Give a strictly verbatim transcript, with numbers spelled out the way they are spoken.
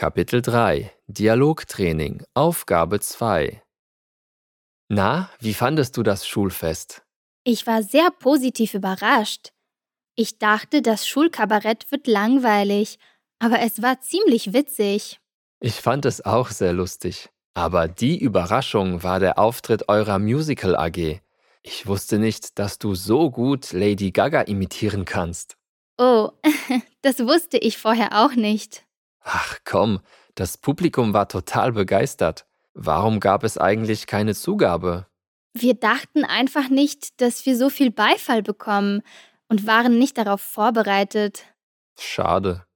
Kapitel drei Dialogtraining Aufgabe zwei. Na, wie fandest du das Schulfest? Ich war sehr positiv überrascht. Ich dachte, das Schulkabarett wird langweilig, aber es war ziemlich witzig. Ich fand es auch sehr lustig. Aber die Überraschung war der Auftritt eurer Musical A G. Ich wusste nicht, dass du so gut Lady Gaga imitieren kannst. Oh, das wusste ich vorher auch nicht. Ach komm, das Publikum war total begeistert. Warum gab es eigentlich keine Zugabe? Wir dachten einfach nicht, dass wir so viel Beifall bekommen und waren nicht darauf vorbereitet. Schade.